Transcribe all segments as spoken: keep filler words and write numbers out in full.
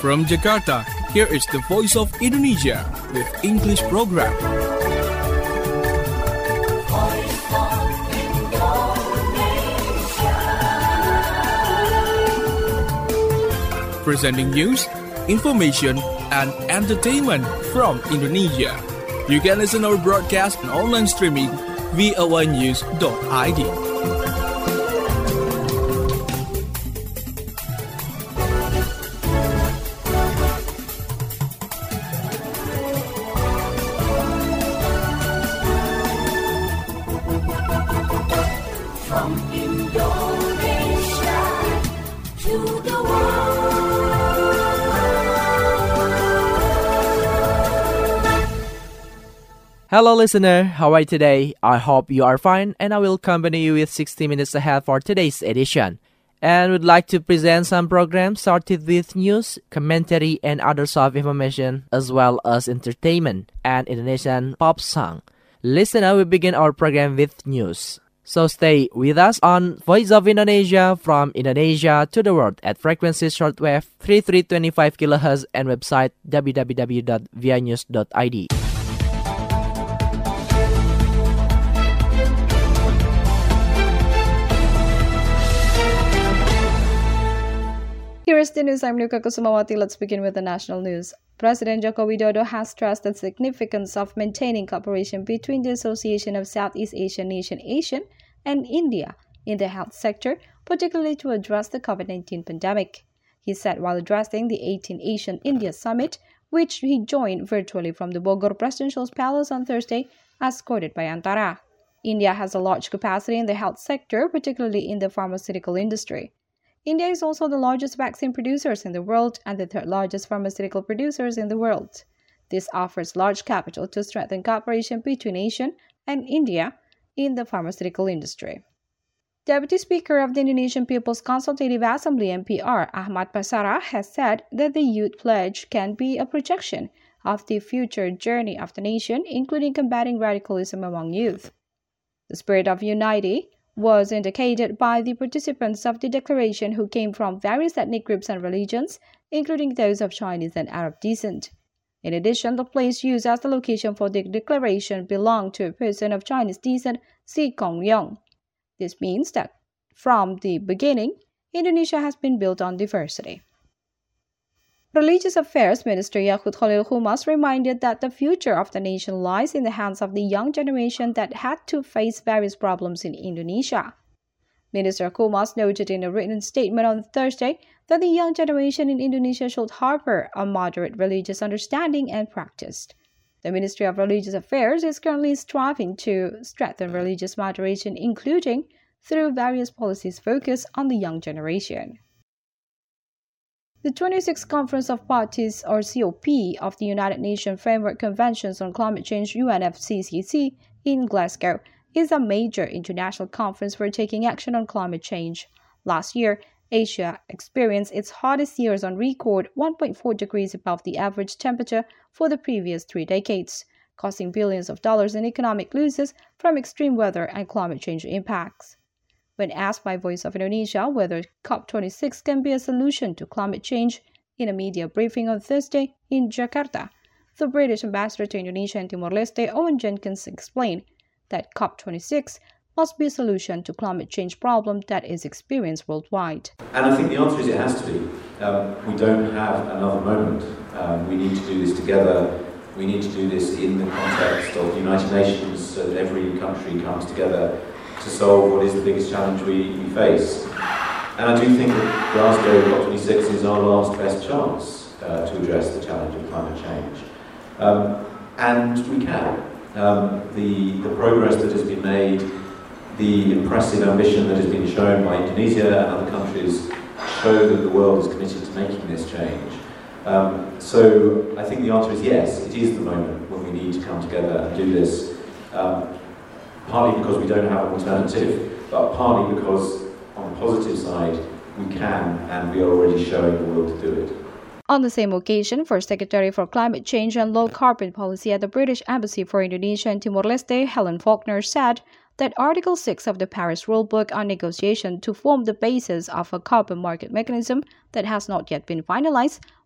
From Jakarta, here is the Voice of Indonesia with English program. Presenting news, information, and entertainment from Indonesia. You can listen our broadcast and online streaming v o a news dot i d. From Indonesia to the world. Hello listener, how are you today? I hope you are fine and I will accompany you with sixty minutes ahead for today's edition. And would like to present some programs started with news, commentary and other soft information as well as entertainment and Indonesian pop song. Listener, we begin our program with news. So stay with us on Voice of Indonesia from Indonesia to the world at frequency shortwave thirty-three twenty-five kilohertz and website w w w dot v i news dot i d. Here is the news. I'm Nuka Kusumawati. Let's begin with the national news. President Joko Widodo has stressed the significance of maintaining cooperation between the Association of Southeast Asian Nations (ASEAN) and India in the health sector, particularly to address the COVID nineteen pandemic. He said while addressing the eighteenth ASEAN-India Summit, which he joined virtually from the Bogor Presidential Palace on Thursday, as quoted by Antara. India has a large capacity in the health sector, particularly in the pharmaceutical industry. India is also the largest vaccine producers in the world and the third largest pharmaceutical producers in the world. This offers large capital to strengthen cooperation between ASEAN and India in the pharmaceutical industry. Deputy Speaker of the Indonesian People's Consultative Assembly (M P R), Ahmad Basara, has said that the Youth Pledge can be a projection of the future journey of the nation, including combating radicalism among youth. The spirit of unity was indicated by the participants of the declaration who came from various ethnic groups and religions, including those of Chinese and Arab descent. In addition, the place used as the location for the declaration belonged to a person of Chinese descent, Si Kongyong. This means that from the beginning, Indonesia has been built on diversity. Religious Affairs Minister Yaqut Khalil Khumas reminded that the future of the nation lies in the hands of the young generation that had to face various problems in Indonesia. Minister Khumas noted in a written statement on Thursday that the young generation in Indonesia should harbor a moderate religious understanding and practice. The Ministry of Religious Affairs is currently striving to strengthen religious moderation, including through various policies focused on the young generation. The twenty-sixth Conference of Parties, or C O P, of the United Nations Framework Conventions on Climate Change (U N F C C C) in Glasgow is a major international conference for taking action on climate change. Last year, Asia experienced its hottest years on record, one point four degrees above the average temperature for the previous three decades, causing billions of dollars in economic losses from extreme weather and climate change impacts. When asked by Voice of Indonesia whether COP twenty-six can be a solution to climate change in a media briefing on Thursday in Jakarta, the British ambassador to Indonesia and Timor-Leste, Owen Jenkins, explained that COP twenty-six must be a solution to climate change problem that is experienced worldwide. And I think the answer is it has to be. Um, we don't have another moment. Um, we need to do this together. We need to do this in the context of the United Nations, so that every country comes together to solve what is the biggest challenge we, we face. And I do think that Glasgow COP twenty-six is our last best chance uh, to address the challenge of climate change. Um, and we can. Um, the, the progress that has been made, the impressive ambition that has been shown by Indonesia and other countries show that the world is committed to making this change. Um, so I think the answer is yes, it is the moment when we need to come together and do this. Um, Partly because we don't have an alternative, but partly because, on the positive side, we can and we are already showing the will to do it. On the same occasion, First Secretary for Climate Change and Low Carbon Policy at the British Embassy for Indonesia and Timor-Leste, Helen Faulkner, said that Article six of the Paris Rulebook on negotiation to form the basis of a carbon market mechanism that has not yet been finalized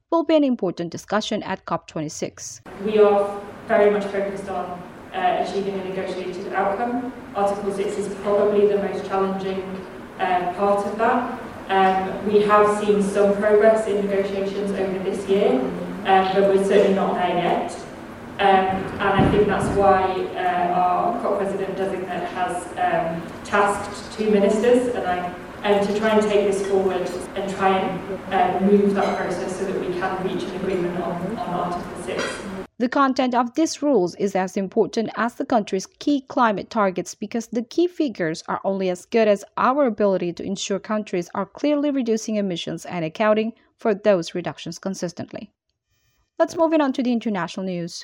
will be an important discussion at COP twenty-six. We are very much focused on uh, achieving a negotiated outcome. Article six is probably the most challenging uh, part of that. Um, we have seen some progress in negotiations over this year, um, but we're certainly not there yet. Um, and I think that's why uh, our COP President designate has um, tasked two ministers and I, um, to try and take this forward and try and uh, move that process so that we can reach an agreement on, on Article six. The content of these rules is as important as the country's key climate targets because the key figures are only as good as our ability to ensure countries are clearly reducing emissions and accounting for those reductions consistently. Let's move on to the international news.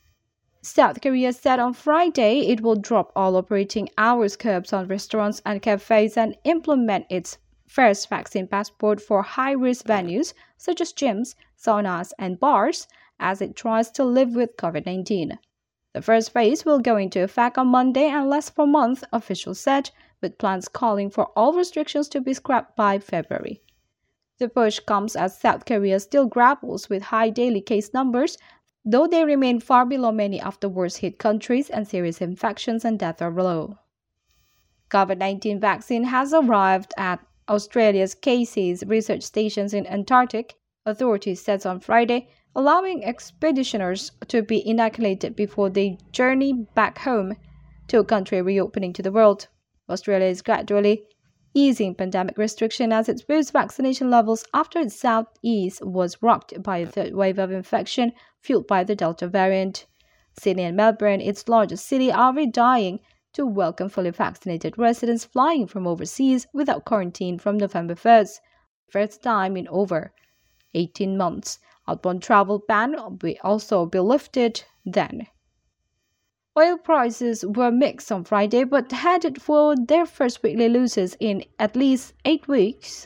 South Korea said on Friday it will drop all operating hours curbs on restaurants and cafes and implement its first vaccine passport for high-risk venues such as gyms, saunas, and bars as it tries to live with COVID nineteen. The first phase will go into effect on Monday and last for a month, officials said, with plans calling for all restrictions to be scrapped by February. The push comes as South Korea still grapples with high daily case numbers, though they remain far below many of the worst-hit countries and serious infections and deaths are low. COVID nineteen vaccine has arrived at Australia's Casey's research stations in Antarctic, authorities said on Friday, allowing expeditioners to be inoculated before they journey back home to a country reopening to the world. Australia is gradually easing pandemic restriction as it boosts vaccination levels after its southeast was rocked by a third wave of infection fueled by the Delta variant. Sydney and Melbourne, its largest city, are readying to welcome fully vaccinated residents flying from overseas without quarantine from November first, first time in over eighteen months. Outbound travel ban will also be lifted then. Oil prices were mixed on Friday but headed for their first weekly losses in at least eight weeks.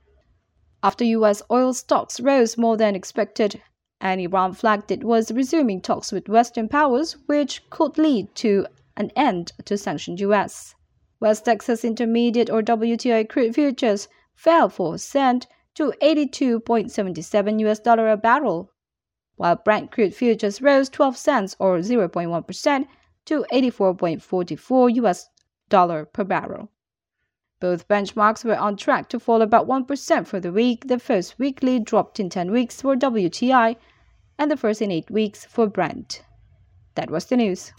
After U S oil stocks rose more than expected, and Iran flagged it was resuming talks with Western powers, which could lead to an end to sanctioned U S. West Texas Intermediate or W T I crude futures fell four cents to eighty-two point seven seven U S dollar a barrel, while Brent crude futures rose twelve cents or zero point one percent to eighty-four point four four U S dollar per barrel. Both benchmarks were on track to fall about one percent for the week. The first weekly dropped in ten weeks for W T I and the first in eight weeks for Brent. That was the news.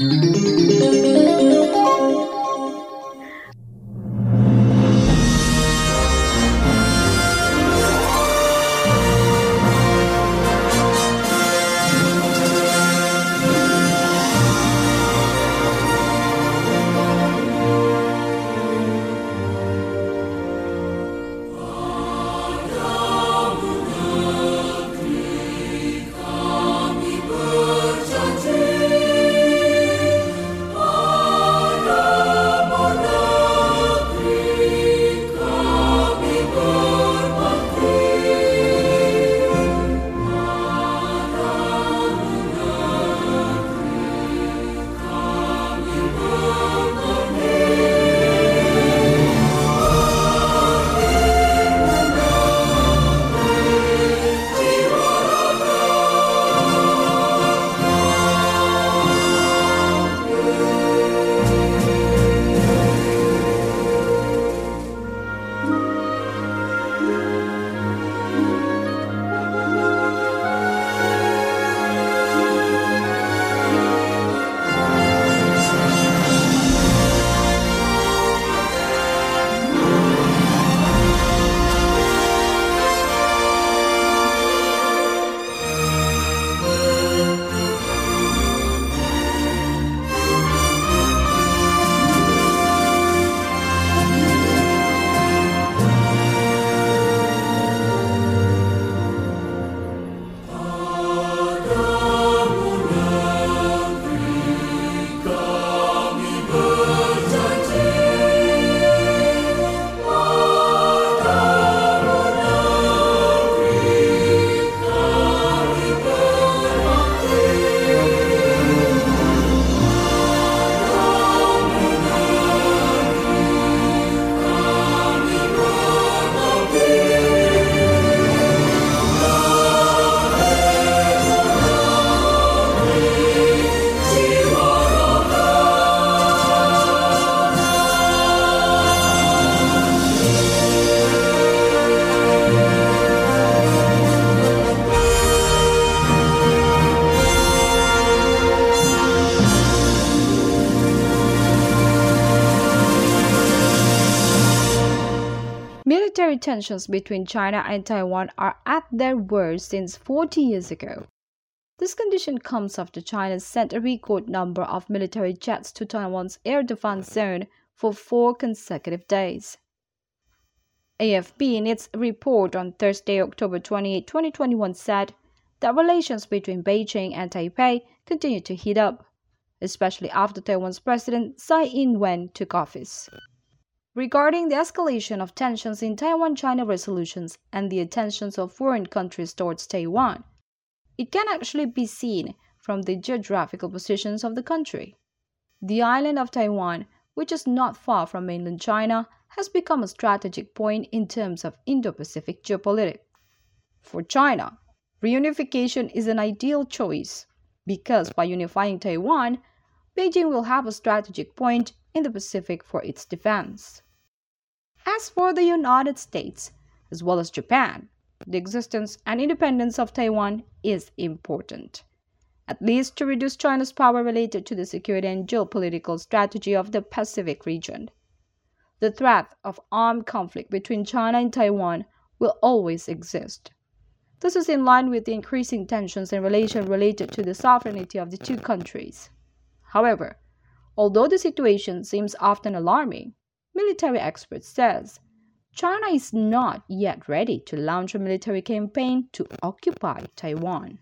military tensions between China and Taiwan are at their worst since forty years ago. This condition comes after China sent a record number of military jets to Taiwan's air defense zone for four consecutive days. A F P, in its report on Thursday, October twenty-eighth, twenty twenty-one, said that relations between Beijing and Taipei continue to heat up, especially after Taiwan's President Tsai Ing-wen took office. Regarding the escalation of tensions in Taiwan-China resolutions and the attentions of foreign countries towards Taiwan, it can actually be seen from the geographical positions of the country. The island of Taiwan, which is not far from mainland China, has become a strategic point in terms of Indo-Pacific geopolitics. For China, reunification is an ideal choice because by unifying Taiwan, Beijing will have a strategic point in the Pacific for its defense. As for the United States, as well as Japan, the existence and independence of Taiwan is important, at least to reduce China's power related to the security and geopolitical strategy of the Pacific region. The threat of armed conflict between China and Taiwan will always exist. This is in line with the increasing tensions in relation related to the sovereignty of the two countries. However, although the situation seems often alarming, military experts says China is not yet ready to launch a military campaign to occupy Taiwan.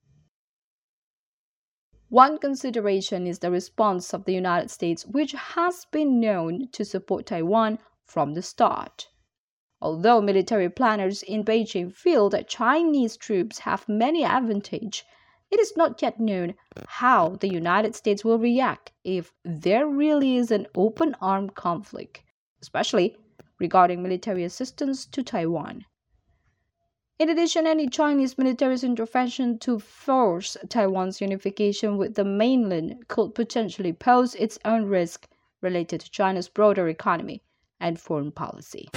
One consideration is the response of the United States, which has been known to support Taiwan from the start. Although military planners in Beijing feel that Chinese troops have many advantages, it is not yet known how the United States will react if there really is an open armed conflict, especially regarding military assistance to Taiwan. In addition, any Chinese military intervention to force Taiwan's unification with the mainland could potentially pose its own risk related to China's broader economy and foreign policy.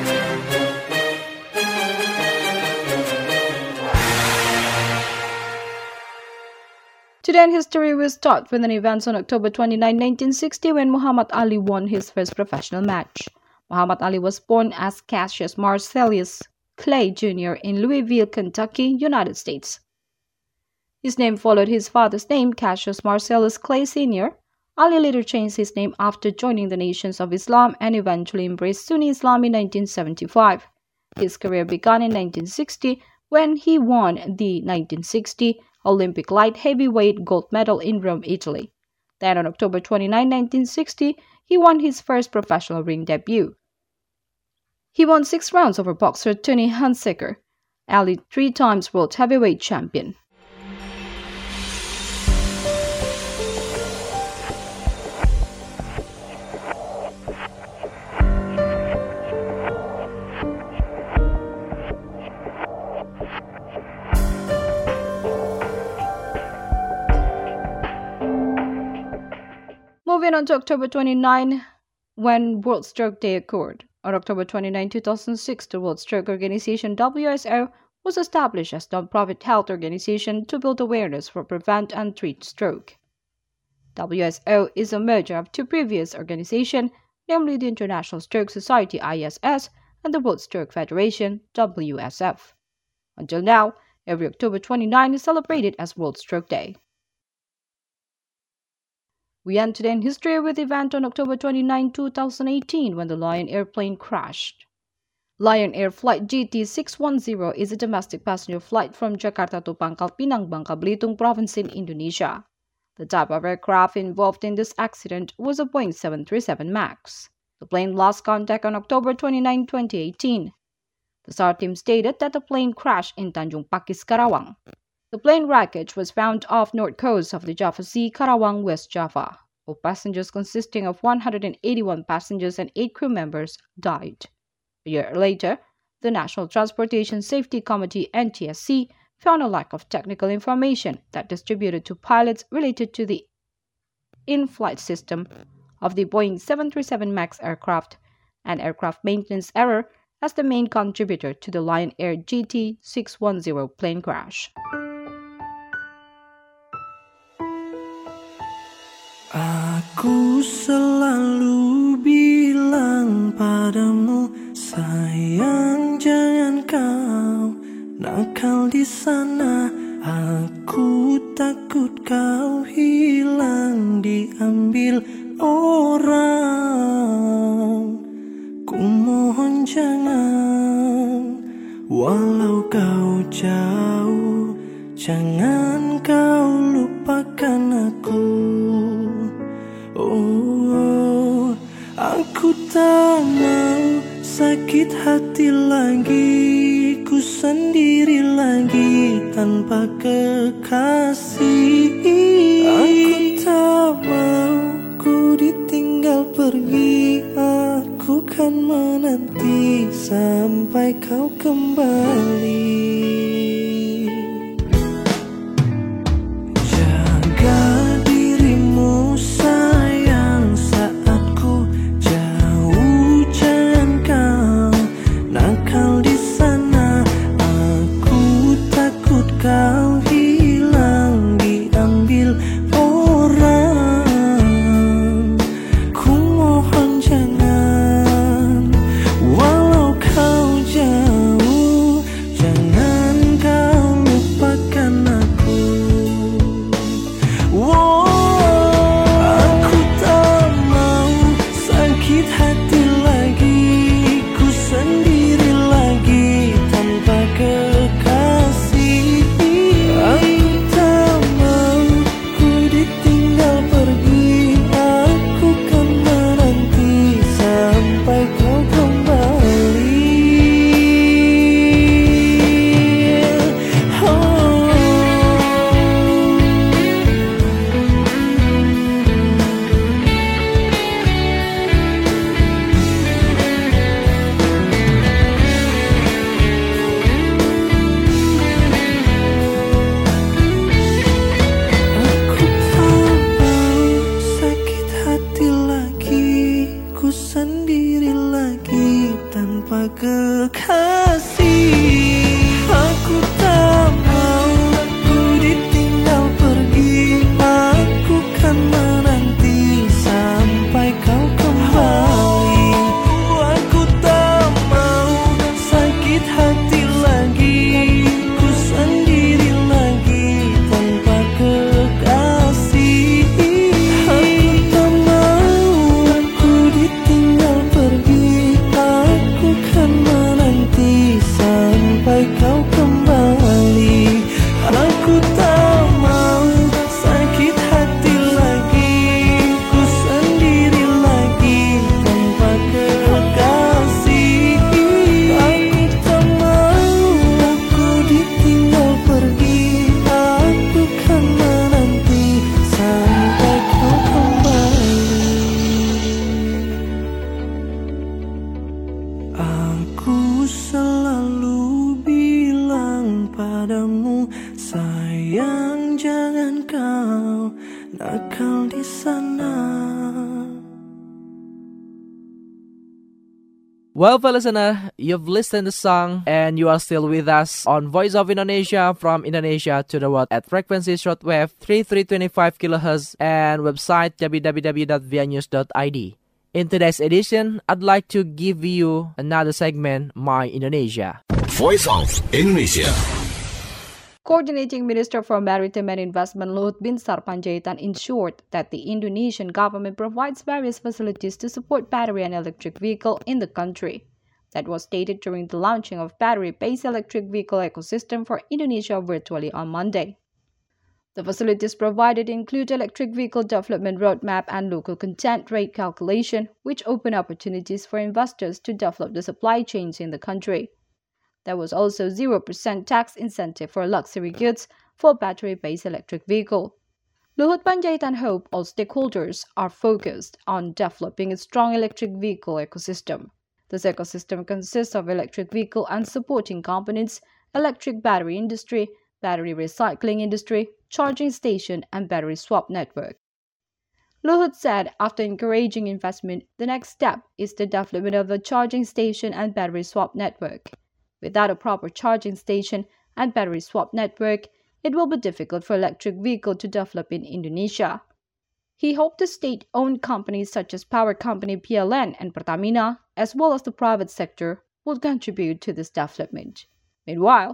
Today in history, we start with an event on October twenty-ninth, nineteen sixty, when Muhammad Ali won his first professional match. Muhammad Ali was born as Cassius Marcellus Clay Junior in Louisville, Kentucky, United States. His name followed his father's name, Cassius Marcellus Clay Senior Ali later changed his name after joining the Nations of Islam and eventually embraced Sunni Islam in nineteen seventy-five. His career began in nineteen sixty when he won the nineteen sixty Olympic light heavyweight gold medal in Rome, Italy. Then on October twenty-ninth, nineteen sixty, he won his first professional ring debut. He won six rounds over boxer Tony Hunsaker, Ali three times world heavyweight champion. Moving on to October twenty-ninth, when World Stroke Day occurred. On October twenty-ninth, two thousand six, the World Stroke Organization W S O was established as a non-profit health organization to build awareness for prevent and treat stroke. W S O is a merger of two previous organizations, namely the International Stroke Society I S S and the World Stroke Federation W S F. Until now, every October twenty-ninth is celebrated as World Stroke Day. We end today in history with the event on October twenty-ninth, two thousand eighteen, when the Lion airplane crashed. Lion Air Flight G T six one zero is a domestic passenger flight from Jakarta to Pangkal Pinang, Bangka Belitung Province in Indonesia. The type of aircraft involved in this accident was a Boeing seven thirty-seven MAX. The plane lost contact on October twenty-ninth, twenty eighteen. The S A R team stated that the plane crashed in Tanjung Pakis, Karawang. The plane wreckage was found off north coast of the Java Sea, Karawang, West Java. All passengers, consisting of one hundred eighty-one passengers and eight crew members, died. A year later, the National Transportation Safety Committee N T S C found a lack of technical information that distributed to pilots related to the in-flight system of the Boeing seven thirty-seven MAX aircraft and aircraft maintenance error as the main contributor to the Lion Air G T six one zero plane crash. Aku selalu bilang padamu, sayang. nakal di sana. Aku takut kau hilang diambil orang. Ku mohon jangan, walau kau jauh, jangan kau lupakan aku. Oh, aku tak mau sakit hati lagi, ku sendiri lagi tanpa kekasih. Aku tak mau ku ditinggal pergi, aku kan menanti sampai kau kembali. Jaga dirimu sayang saat ku jauh, jangan kau nakal di sana. Aku takut kau hilang diambil orang. Ku mohon jangan, walau kau jauh, jangan kau lupakan aku. Oh, aku tak mau sakit hati lagi, ku sendiri lagi tanpa kekasih. Aku tak mau ku ditinggal pergi, aku kan menanti sampai kau kembali. Oh. Aku tak mau sakit hati lagi, ku sendiri lagi tanpa kekasih. Aku tak mau ku ditinggal pergi, aku kan menanti sampai kau kembali. Aku tak mau sakit hati lagi, ku sendiri lagi tanpa kekasih. Aku tak mau ku ditinggal pergi, aku kan menanti sampai kau kembali. Aku tak mau sakit hati lagi, ku sendiri lagi tanpa kekasih. Aku tak mau ku ditinggal pergi, aku kan menanti sampai kau kembali. Aku selalu bilang padamu, sayang jangan kau nakal di sana. Well, fellow listener, you've listened to the song and you are still with us on Voice of Indonesia from Indonesia to the world at frequency shortwave thirty-three twenty-five kilohertz and website w w w dot v i news dot i d. In today's edition, I'd like to give you another segment, My Indonesia. Voice of Indonesia. Coordinating Minister for Maritime and Investment Luhut Binsar Panjaitan ensured that the Indonesian government provides various facilities to support battery and electric vehicle in the country. That was stated during the launching of battery-based electric vehicle ecosystem for Indonesia virtually on Monday. The facilities provided include electric vehicle development roadmap and local content rate calculation, which open opportunities for investors to develop the supply chains in the country. There was also zero percent tax incentive for luxury goods for battery-based electric vehicle. Luhut Panjaitan hope all stakeholders are focused on developing a strong electric vehicle ecosystem. This ecosystem consists of electric vehicle and supporting components, electric battery industry, battery recycling industry, charging station, and battery swap network. Luhut said after encouraging investment, the next step is the development of a charging station and battery swap network. Without a proper charging station and battery swap network, it will be difficult for electric vehicle to develop in Indonesia. He hoped the state-owned companies such as power company P L N and Pertamina, as well as the private sector, would contribute to this development. Meanwhile,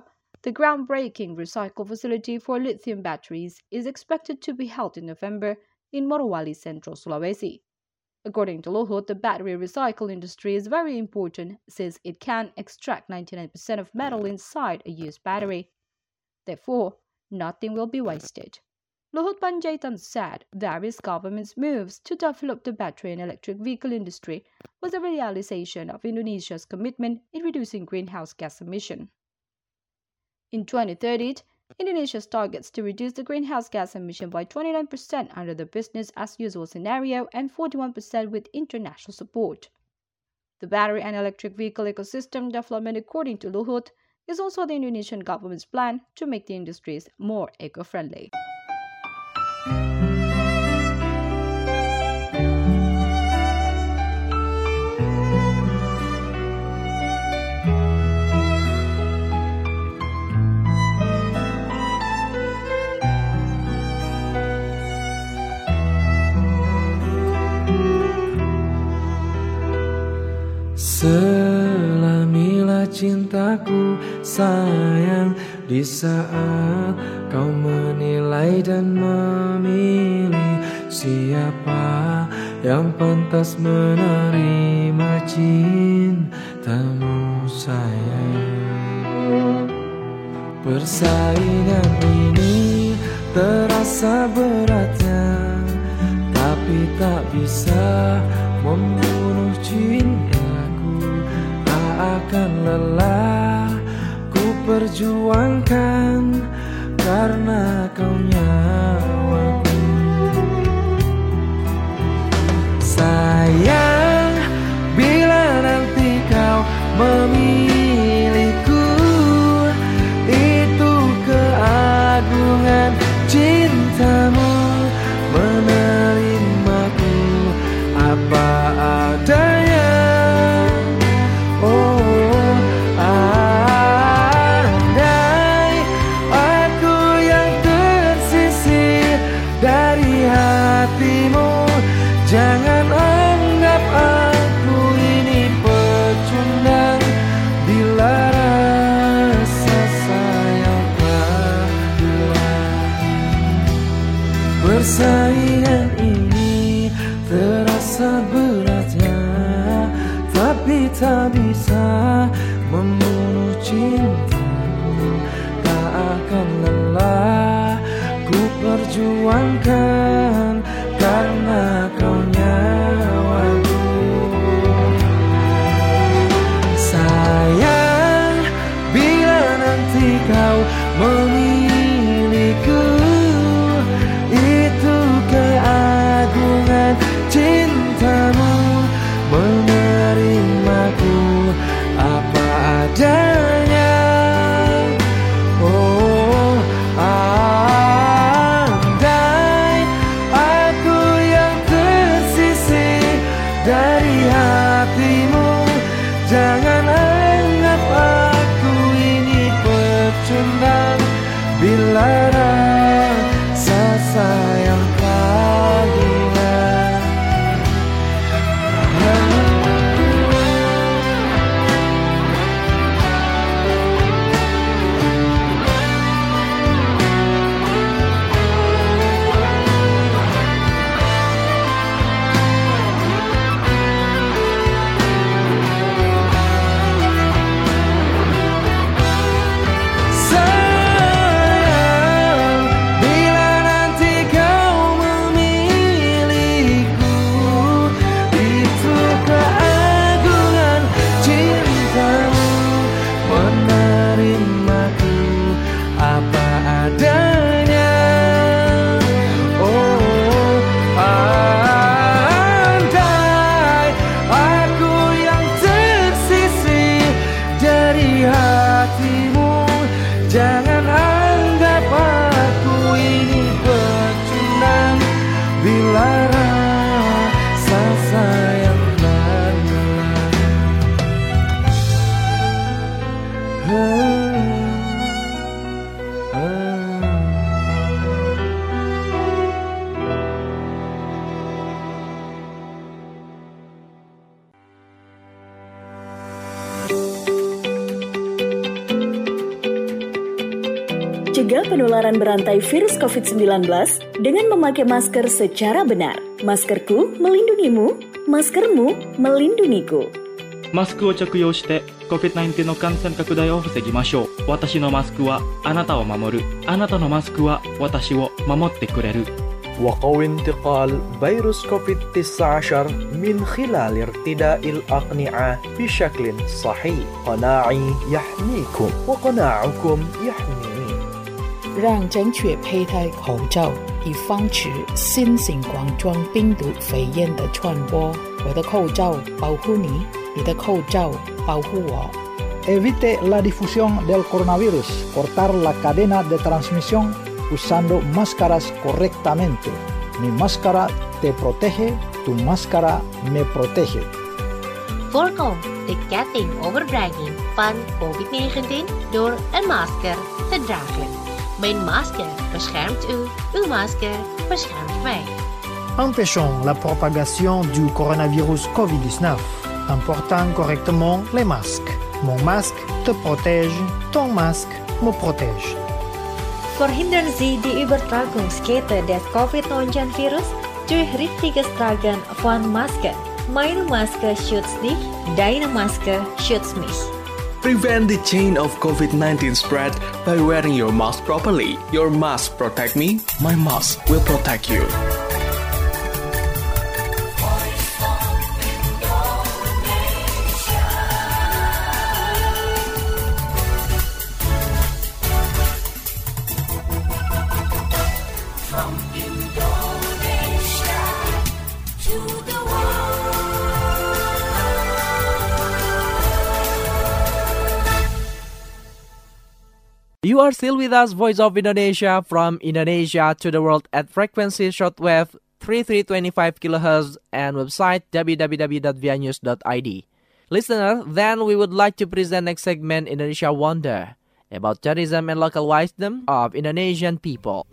The groundbreaking recycle facility for lithium batteries is expected to be held in November in Morowali, Central Sulawesi. According to Luhut, the battery recycle industry is very important since it can extract ninety-nine percent of metal inside a used battery. Therefore, nothing will be wasted. Luhut Panjaitan said various governments' moves to develop the battery and electric vehicle industry was a realization of Indonesia's commitment in reducing greenhouse gas emission. In twenty thirty, Indonesia targets to reduce the greenhouse gas emission by twenty-nine percent under the business as usual scenario and forty-one percent with international support. The battery and electric vehicle ecosystem development, according to Luhut, is also the Indonesian government's plan to make the industries more eco-friendly. Selamilah cintaku sayang di saat kau menilai dan memilih siapa yang pantas menerima cintamu sayang. Persaingan ini terasa beratnya, tapi tak bisa membunuh cinta. Akan lelah ku perjuangkan karena kau nyawaku. Sayang, bila nanti kau memilihku, itu keagungan cintamu, menerimaku apa adanya. Jangan anggap aku ini pecundang bila rasa sayang telah hilang. Persaingan ini terasa beratnya, tapi tak bisa membunuh cintaku. Tak akan lelah ku perjuangkan karena kau nyawaku. Sayang, bila nanti kau memilihku, itu keagungan cintamu, menerimaku apa adanya. Oh, andai aku yang tersisih dari hatimu, jangan anggap aku ini pecundang bila rasa sayang telah hilang. Sayang, bila nanti kau mencegah penularan berantai virus covid sembilan belas dengan memakai masker secara benar. Maskerku melindungimu, maskermu melindungiku. マスクを着用して コビッドナインティーン の感染拡大を防ぎましょう。私のマスクはあなたを守る。あなたのマスクは私を守ってくれる。 وقوي انتقال فيروس كوفيد تسعة عشر من خلال ارتداء الأقنعة بشكل صحيح. قناعي يحميكم وقناعكم يحميني. 让正确佩戴口罩，以防止新型冠状病毒肺炎的传播。我的口罩保护你，你的口罩保护我。 Evite la difusión del coronavirus. Cortar la cadena de transmisión usando máscaras correctamente. Mi máscara te protege, tu máscara me protege. Voorkom de ketting overdraging van covid negentien door een masker te dragen. Mijn masker beschermt u, uw masker beschermt mij. Empêchons la propagation du coronavirus covid dix-neuf en portant correctement les masques. Mon masque te protège, ton masque me protège. Verhindern Sie die Übertragungskette des covid neunzehn Virus durch richtiges Tragen von Masken. Meine Maske schützt dich, deine Maske schützt mich. Prevent the chain of covid nineteen spread by wearing your mask properly. Your mask protect me, my mask will protect you. You are still with us, Voice of Indonesia, from Indonesia to the world at frequency shortwave thirty-three twenty-five kilohertz and website w w w dot v i news dot i d. Listener, then we would like to present next segment Indonesia Wonder, about tourism and local wisdom of Indonesian people.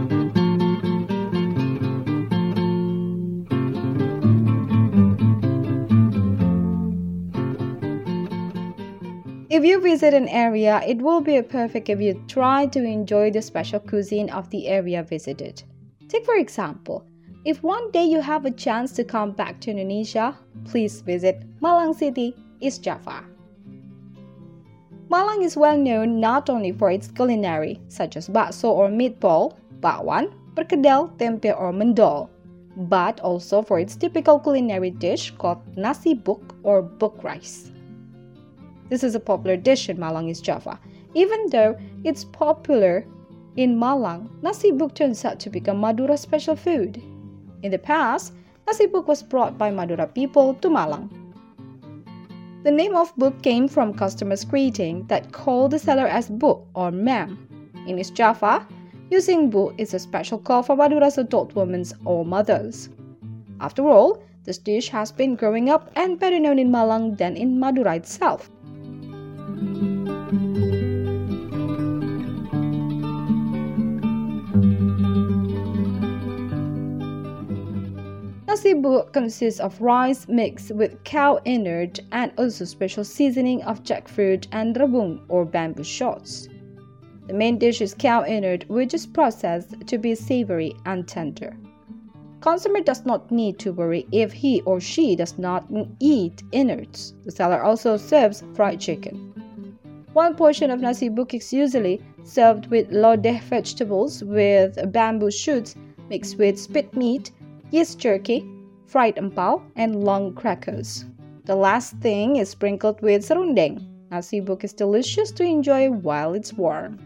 If you visit an area, it will be perfect if you try to enjoy the special cuisine of the area visited. Take for example, if one day you have a chance to come back to Indonesia, please visit Malang City, East Java. Malang is well known not only for its culinary, such as bakso or meatball, bakwan, perkedel, tempe or mendol, but also for its typical culinary dish called nasi buk or buk rice. This is a popular dish in Malang, East Java. Even though it's popular in Malang, nasi buk turns out to become Madura's special food. In the past, nasi buk was brought by Madura people to Malang. The name of buk came from customers' greeting that called the seller as buk or ma'am. In East Java, using buk is a special call for Madura's adult women or mothers. After all, this dish has been growing up and better known in Malang than in Madura itself. Nasi buk consists of rice mixed with cow innard and also special seasoning of jackfruit and rebung or bamboo shoots. The main dish is cow innard, which is processed to be savory and tender. Consumer does not need to worry if he or she does not eat innards. The seller also serves fried chicken. One portion of nasi buk is usually served with lodeh vegetables with bamboo shoots mixed with spit meat, yeast jerky, fried empal, and long crackers. The last thing is sprinkled with serundeng. Nasi buk is delicious to enjoy while it's warm.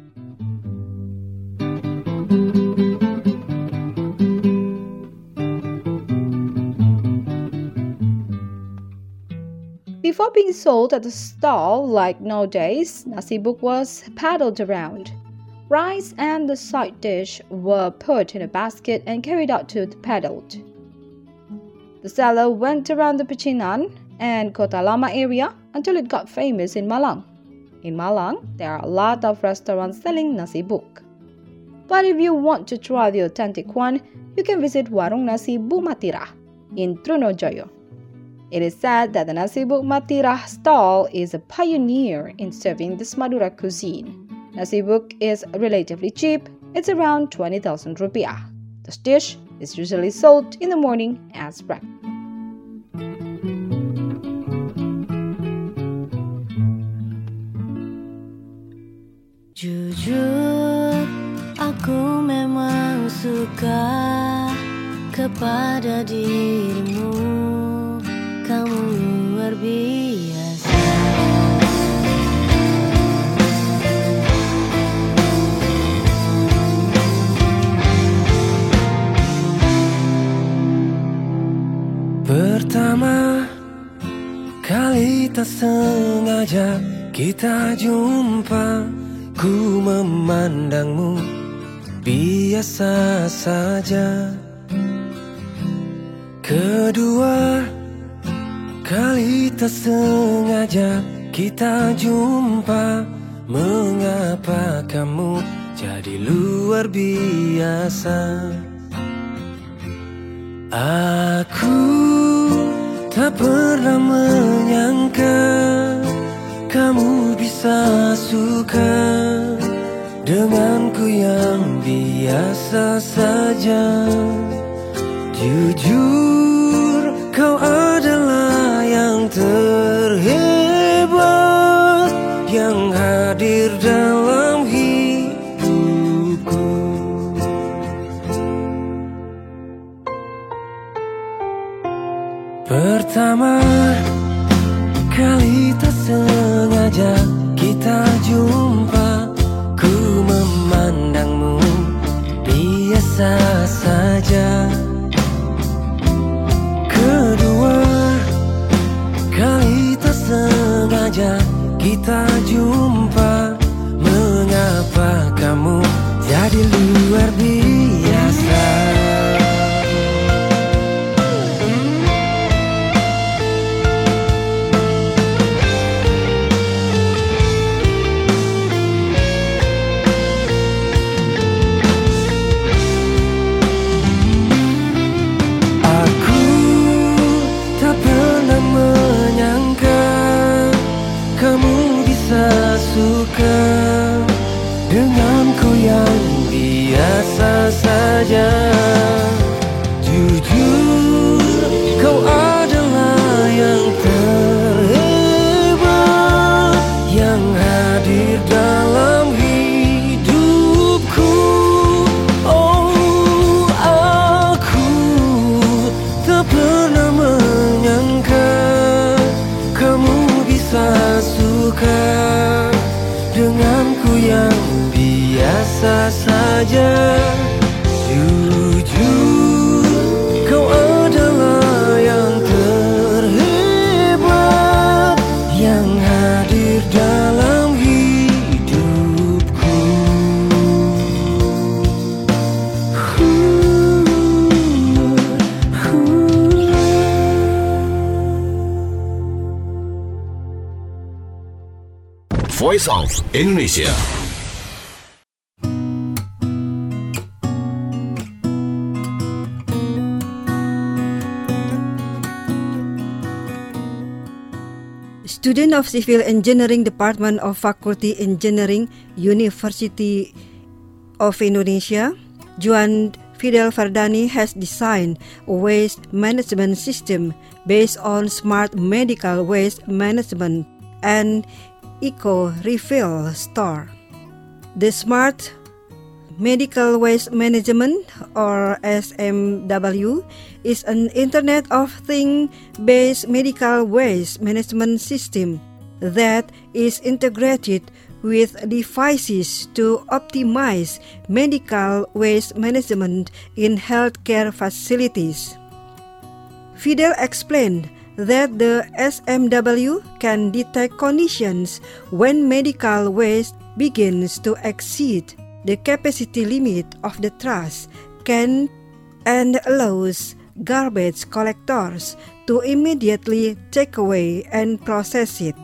Before being sold at the stall like nowadays, nasi buk was paddled around. Rice and the side dish were put in a basket and carried out to the paddled. The seller went around the Pecinan and Kota Lama area until it got famous in Malang. In Malang, there are a lot of restaurants selling nasi buk. But if you want to try the authentic one, you can visit Warung Nasi Bu Matirah in Trunojoyo. It is said that the Nasi Buk Matirah stall is a pioneer in serving this Madura cuisine. Nasi buk is relatively cheap. It's around twenty thousand rupiah. This dish is usually sold in the morning as breakfast. Jujur, aku memang suka kepada dirimu. Kamu luar biasa. Pertama kali tak sengaja kita jumpa, ku memandangmu biasa saja. Kedua kali tak sengaja kita jumpa, mengapa kamu jadi luar biasa? Aku tak pernah menyangka kamu bisa suka denganku yang biasa saja. Jujur, kau adalah yang terhebat yang hadir dalam hidupku. Pertama kali tak sengaja kita jumpa, ku memandangmu biasa saja. Kedua kali tak sengaja kita jumpa, mengapa kamu jadi luar biasa? Suka denganku yang biasa saja. Jujur, kau adalah yang terhebat yang hadir dalam hidupku. Oh, aku tak pernah menyangka kamu bisa suka denganku yang biasa saja. Jujur, kau adalah yang terhebat yang hadir dalam hidupku. Voice of Indonesia. Student of Civil Engineering Department of Faculty Engineering University of Indonesia, Juan Fidel Fardani has designed a waste management system based on smart medical waste management and eco-refill store. The Smart Medical Waste Management, or S M W, is an Internet of Things-based medical waste management system that is integrated with devices to optimize medical waste management in healthcare facilities. Fidel explained that the S M W can detect conditions when medical waste begins to exceed the capacity limit of the truss can and allows garbage collectors to immediately take away and process it.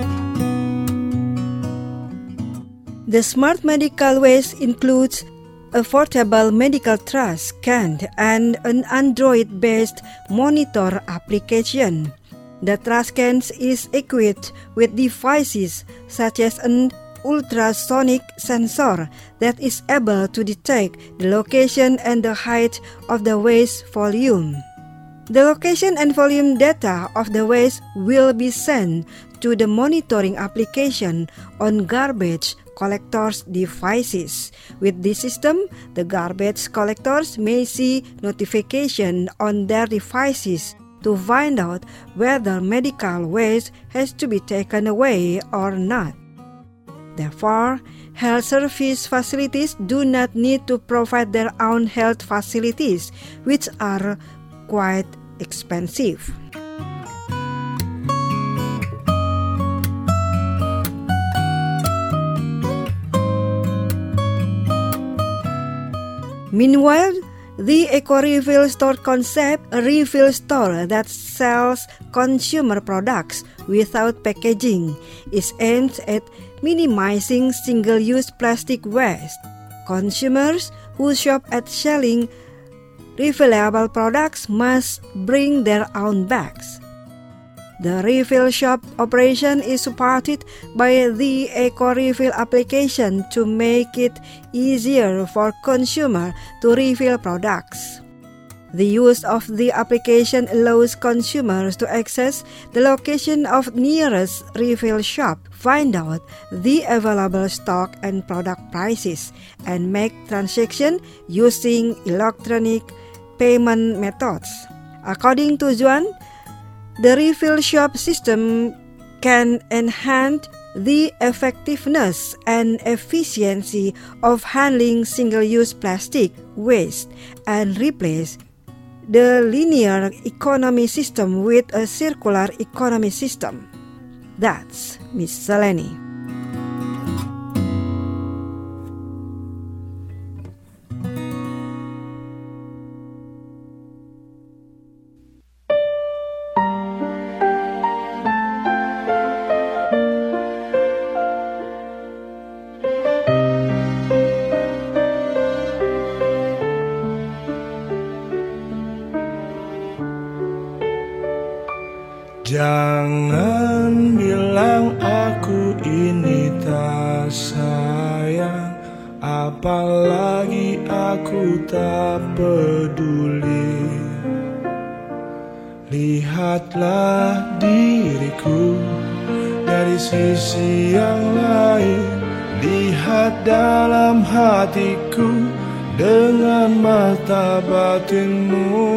The smart medical waste includes affordable medical trash scan, and an Android-based monitor application. The trash scan is equipped with devices such as an ultrasonic sensor that is able to detect the location and the height of the waste volume. The location and volume data of the waste will be sent to the monitoring application on garbage collectors' devices. With this system, the garbage collectors may see notification on their devices to find out whether medical waste has to be taken away or not. Therefore, health service facilities do not need to provide their own health facilities, which are quite expensive. Meanwhile, the eco-refill store concept, a refill store that sells consumer products without packaging, is aimed at minimizing single-use plastic waste. Consumers who shop at selling refillable products must bring their own bags. The refill shop operation is supported by the eco-refill application to make it easier for consumers to refill products. The use of the application allows consumers to access the location of nearest refill shop, find out the available stock and product prices, and make transactions using electronic payment methods. According to Juan, the refill shop system can enhance the effectiveness and efficiency of handling single-use plastic waste and replace the linear economy system with a circular economy system. That's Miss Seleni. Jangan bilang aku ini tak sayang, apalagi aku tak peduli. Lihatlah diriku dari sisi yang lain, lihat dalam hatiku dengan mata batinmu.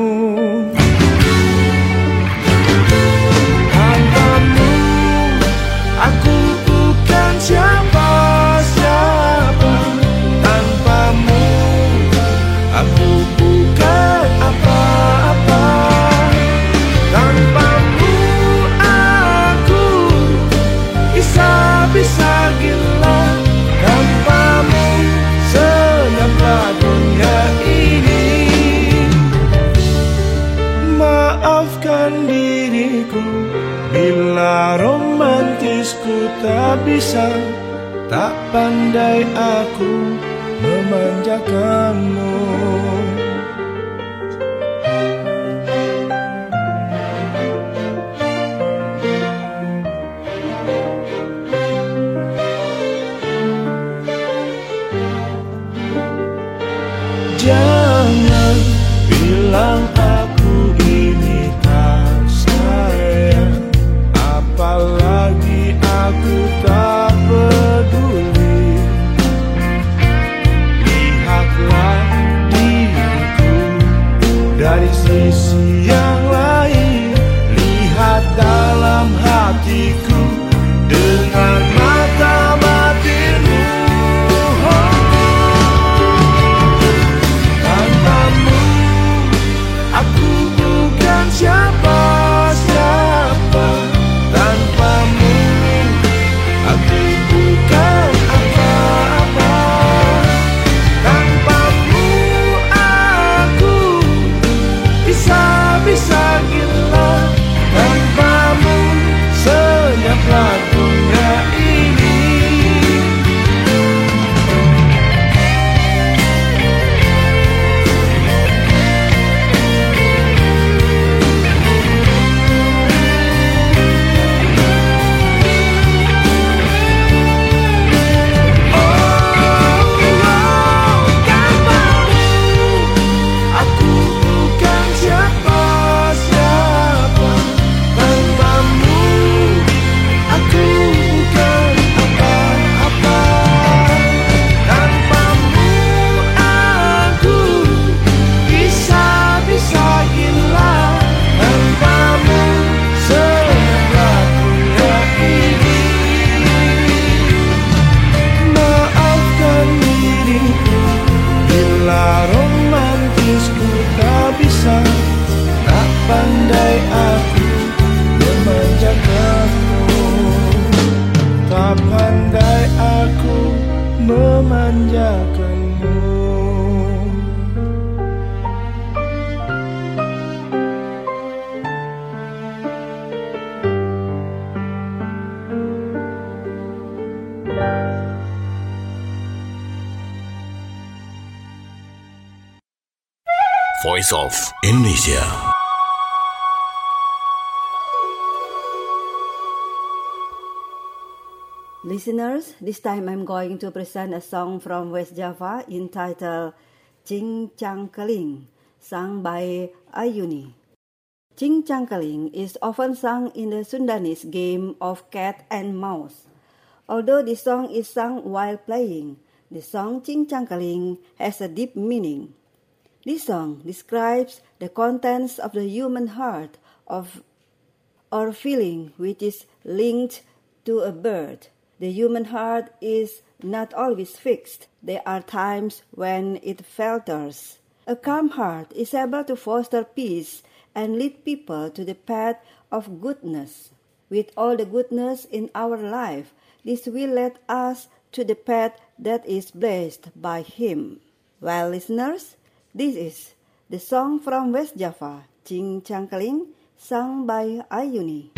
Aku bukan siapa-siapa, tanpamu aku bukan apa-apa. Tanpamu aku bisa-bisa gila, tanpamu senyaplah dunia ini. Maafkan diriku bila romantisku tak bisa, tak pandai aku memanjakanmu. Jangan bilang aku ini tak sayang, apalagi aku tak peduli. Lihatlah diriku dari sisi yang lain, lihat dalam hatiku dengan mata batinmu. Tanpamu aku bukan siapa-siapa, tanpamu aku bukan apa-apa. Tanpamu aku bisa-bisa Voice of Indonesia. Listeners, this time I'm going to present a song from West Java entitled Cincang Keling, sung by Ayuni. Cincang Keling is often sung in the Sundanese game of cat and mouse. Although this song is sung while playing, the song Cincang Keling has a deep meaning. This song describes the contents of the human heart of or feeling which is linked to a bird. The human heart is not always fixed. There are times when it falters. A calm heart is able to foster peace and lead people to the path of goodness. With all the goodness in our life, this will lead us to the path that is blessed by Him. Well, listeners, this is the song from West Java, Cincang Keling, sung by Ayuni.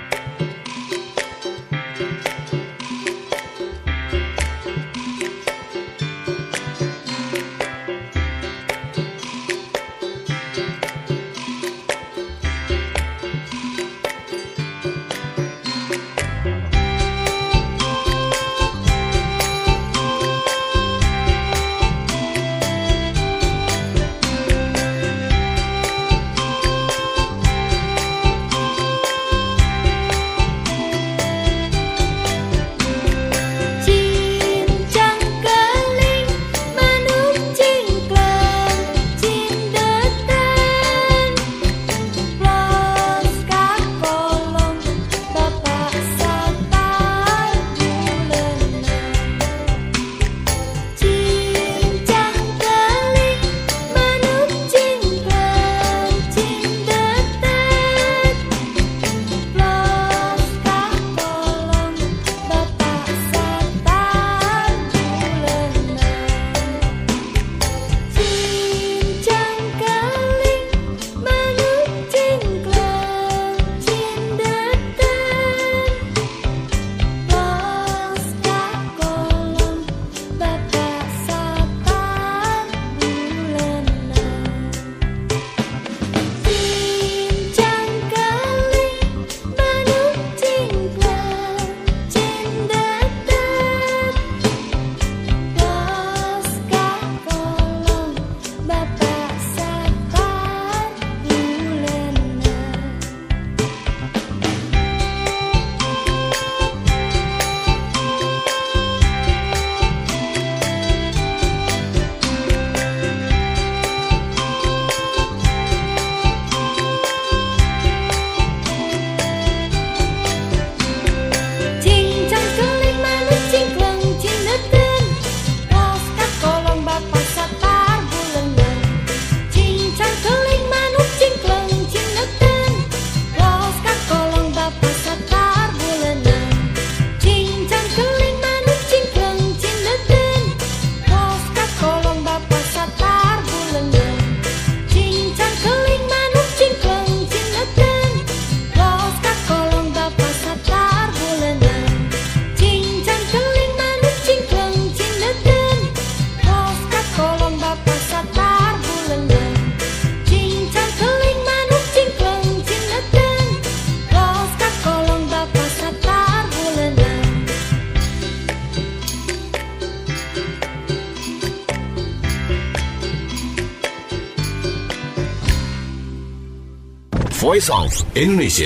Voice of Indonesia.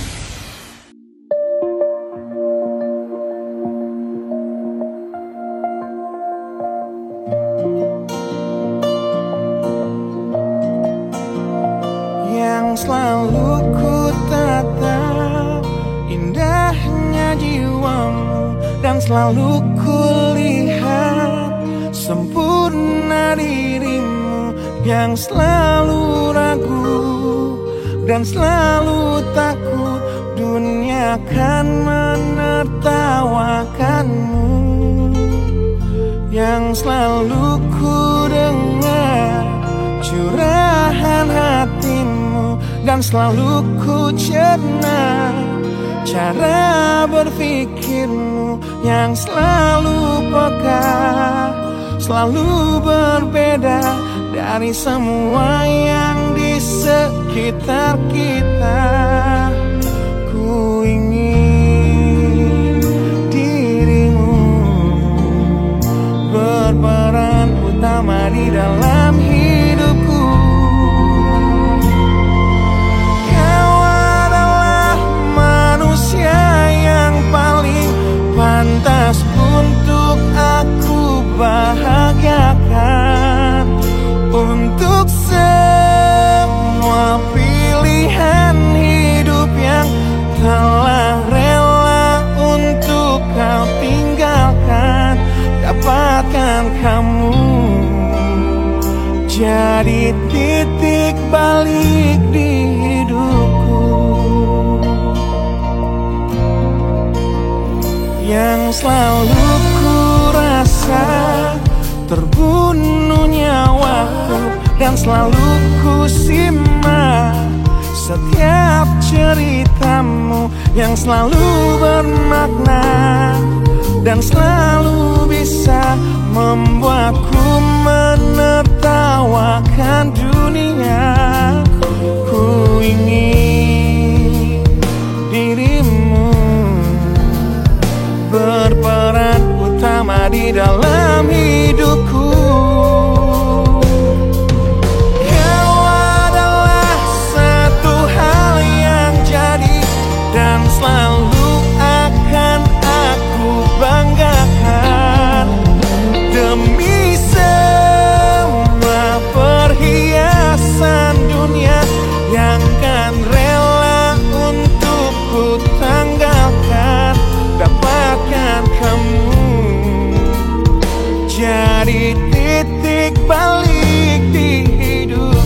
Yang selalu ku tatap indahnya jiwamu, dan selalu ku lihat sempurna dirimu. Yang selalu ragu dan selalu takut dunia akan menertawakanmu. Yang selalu ku dengar curahan hatimu, dan selalu ku cerna cara berfikirmu. Yang selalu peka, selalu berbeda dari semua yang di sekitar kita. Ku ingin dirimu berperan utama di dalam hidupku. Kau adalah manusia yang paling pantas untuk aku bahagiakan. Untuk semua pilihan hidup yang telah rela untuk kau tinggalkan, dapatkan kamu jadi titik balik di hidupku. Yang selalu ku rasa terbunuhnya waktu, dan selalu ku simak setiap ceritamu yang selalu bermakna dan selalu bisa membuatku menertawakan dunia. Ku ingin dirimu berperan utama di dalam hidupku. Kau adalah satu hal yang jadi dan selalu akan aku banggakan. Demi semua perhiasan dunia yang kan rela untuk ku tanggalkan, dapatkan kamu jadi titik balik di hidupku.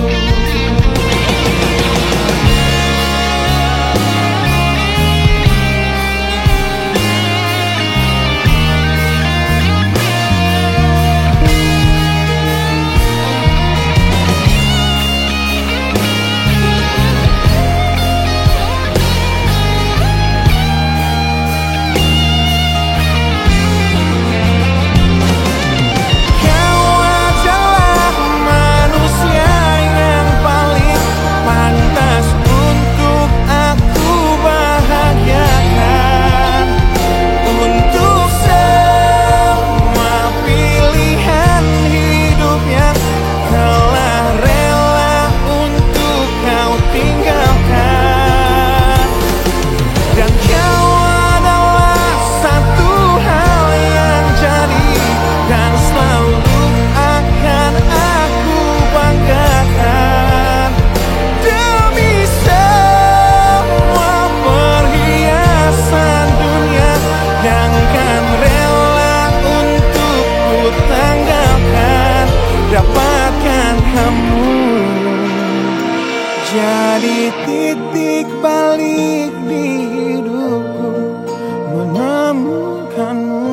Jadi titik balik di hidupku, menemukanmu.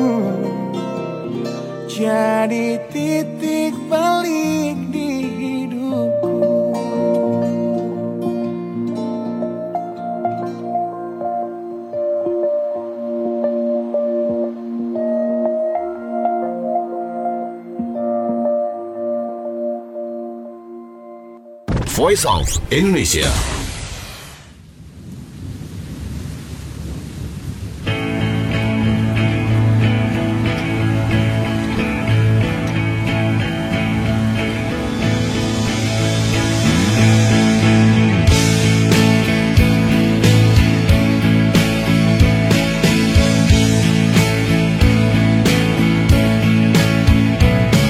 Jadi titik balik di hidupku. Voice of Indonesia.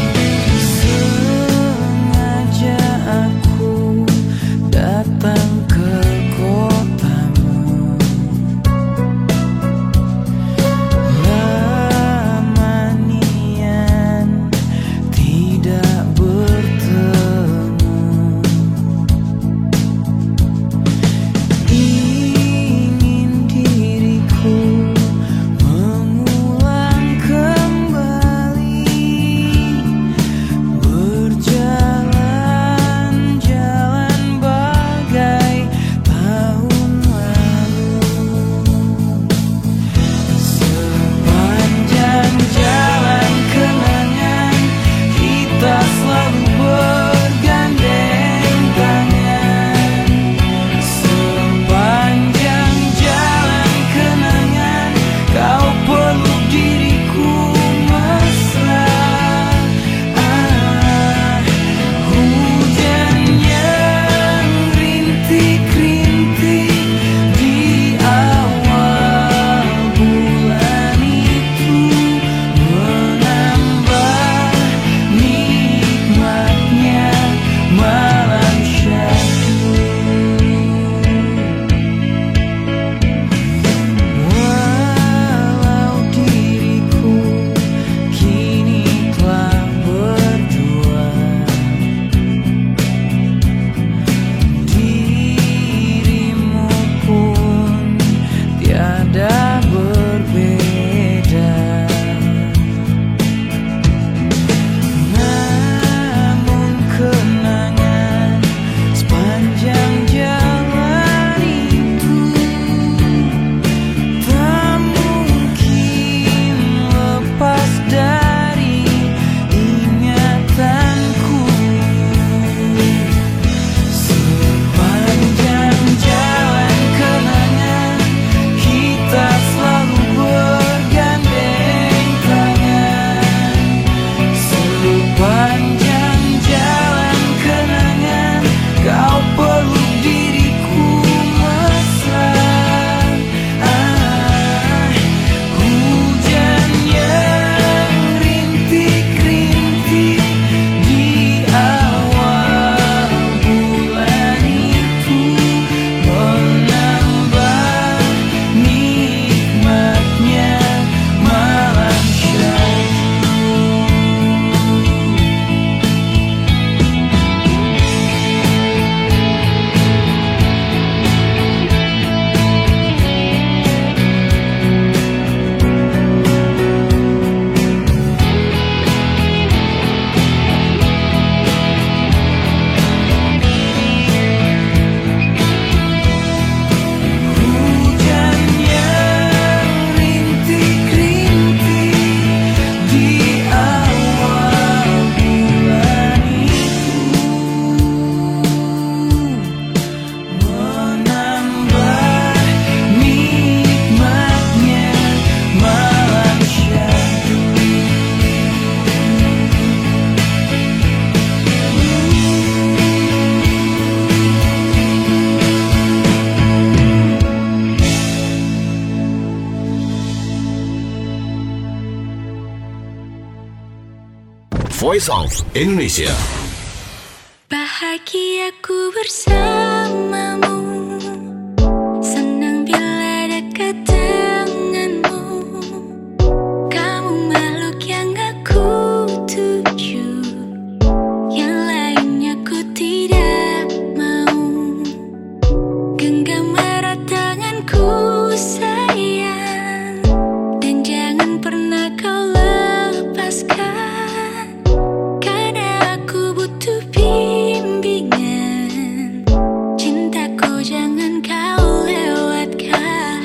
Datang Voice of Indonesia. Bahagiaku bersamamu, senang bila dekat denganmu. Kamu makhluk yang aku tuju, yang lainnya ku tidak mau. Genggam erat tanganku sayang, dan jangan pernah kau lepaskan, karena aku butuh bimbingan. Cintaku jangan kau lewatkan.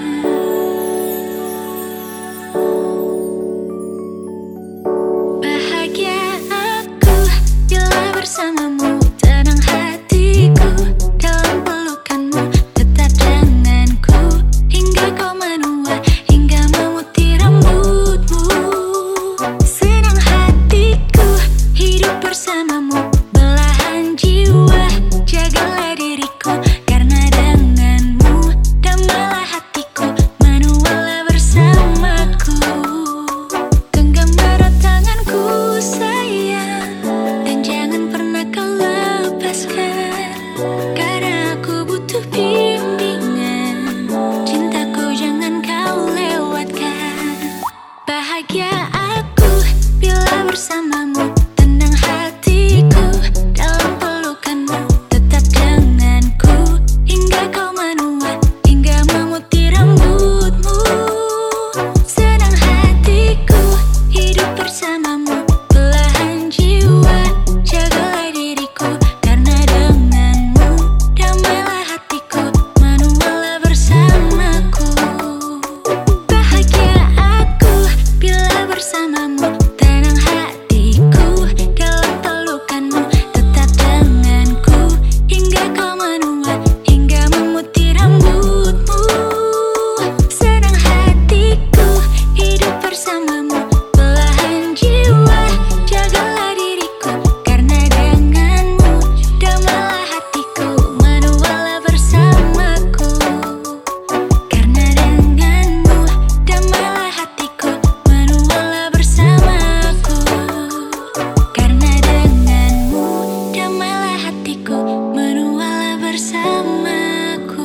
Bahagia aku bila bersamamu, tenang hatiku dalam pelukanmu, tetap denganku hingga kau menua, hingga memutih rambutmu. Senang hatiku hidup bersamamu, belahan jiwa jagalah diriku, karena denganmu damailah hatiku, menualah bersamaku. Genggam erat tanganku sayang, dan jangan pernah kau lepaskan, karena aku butuh bimbingan. Cintaku jangan kau lewatkan. Bahagia aku bila bersamamu, tenang hatiku dalam pelukanmu, tetap denganku hingga kau menua, hingga memutih rambutmu. Senang hatiku hidup bersamamu, belahan jiwa jagalah diriku, karena denganmu damailah hatiku, menualah bersamaku. Bahagia aku bila bersamamu, tenang hatiku dalam pelukanmu, tetap denganku hingga kau menua, hingga memutih rambutmu. Senang hatiku hidup bersamamu, belahan jiwa jagalah diriku, karena denganmu damailah hatiku, menualah bersamaku. Karena denganmu damailah hatiku, menualah bersamaku. Karena denganmu damailah hatiku, menualah bersamaku.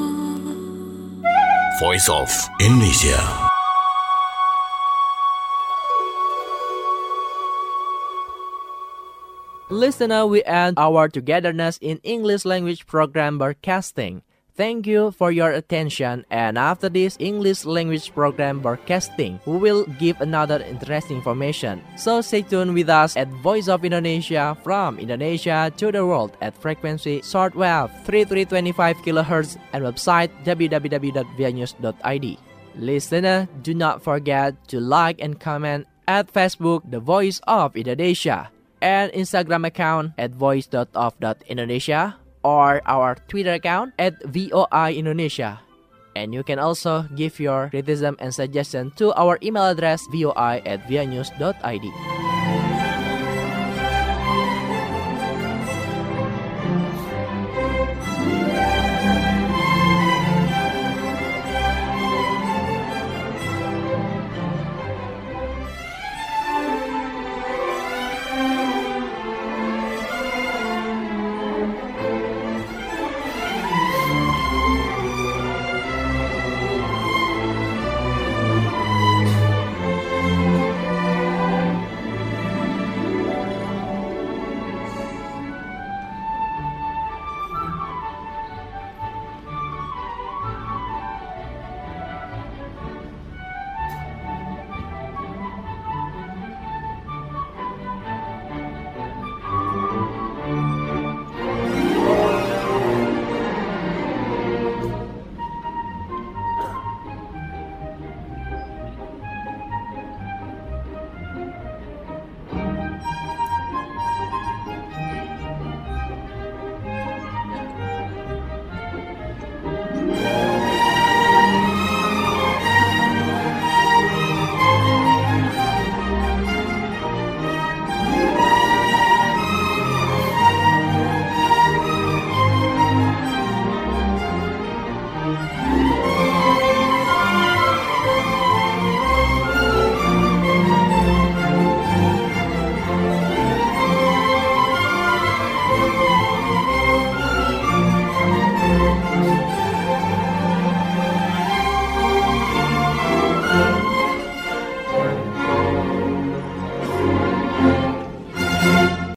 Voice of Indonesia. Listener, we end our togetherness in English language program broadcasting. Thank you for your attention, and after this English language program broadcasting, we will give another interesting information. So stay tuned with us at Voice of Indonesia, from Indonesia to the world at frequency shortwave thirty-three twenty-five kilohertz and website w w w dot v i news dot i d. Listener, do not forget to like and comment at Facebook The Voice of Indonesia, and Instagram account at voice dot of dot indonesia, or our Twitter account at V O I Indonesia. And you can also give your criticism and suggestion to our email address voi at v i news dot i d.